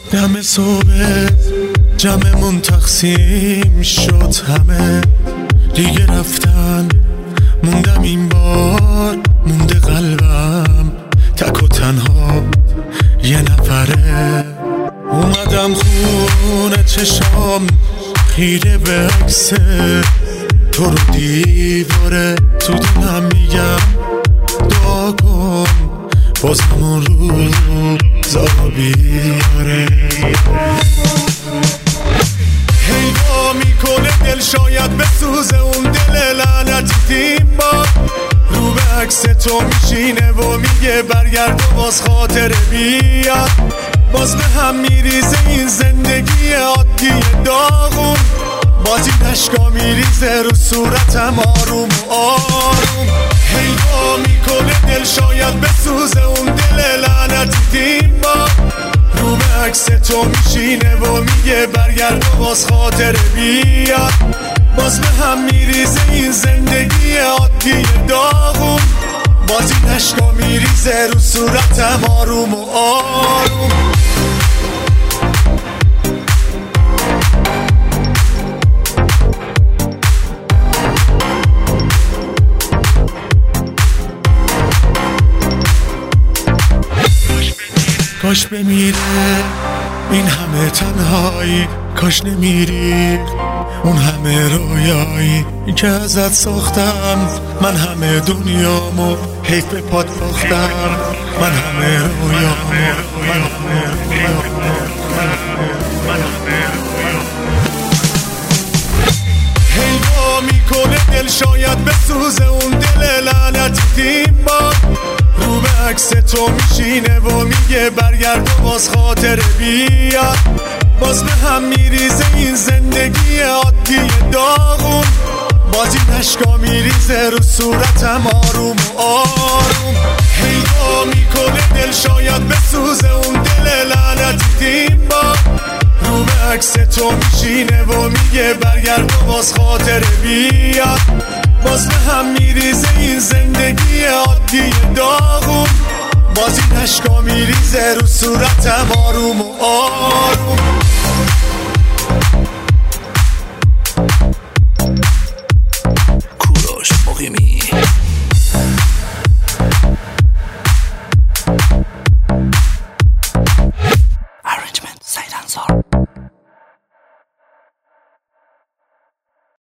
دم صبح جمعمون تقسیم شد، همه دیگه رفتن، موندم این بار، مونده قلبم تک و تنها یه نفره. اومدم خونه چشام خیره به عکس تو رو دیواره، تو دلم میگم دعا کن بازم اون روزا بیاره. هیوا میکنه دل شاید بسوزه اون دل لعنتی تیم با رو به عکس تو میشینه و میگه برگرد و باز خاطر بیاد. باز به هم میریزه این زندگی عادی داغون، باز این عشقا میریزه رو صورتم آروم و آروم. هیوا میکنه دل شاید بسوزه اون دل لعنتی تیم با رو به عکس تو میشینه و میگه برگرد و باز خاطر بیاد. باز به هم میریزه این زندگی عادی داغون، باز این عشقا میریزه رو صورتم آروم و آروم. کاش بمیره این همه تنهایی، کاش نمیری اون همه رویایی که ازت ساختم. من همه دنیامو حیف به پات باختم، من همه رویامو، من همه رویامو. هیوا میکنه دل شاید بسوزه اون دل لعنتی تیم با رو به عکس تو میشینه و میگه برگرد و باز خاطر بیاد. باز به هم میریزه این زندگی عادی داغون، باز این عشقا میریزه رو صورتم آروم و آروم. هیوا میکنه دل شاید بسوزه اون دل لعنتی تیم با رو به عکس تو میشینه و میگه برگرد و باز خاطر بیاد. باز به هم میریزه این زندگی عادی داغون، باز این عشقا میریزه رو صورتم آروم و آروم. کوروش مقیمی Arrangement سعید انصار.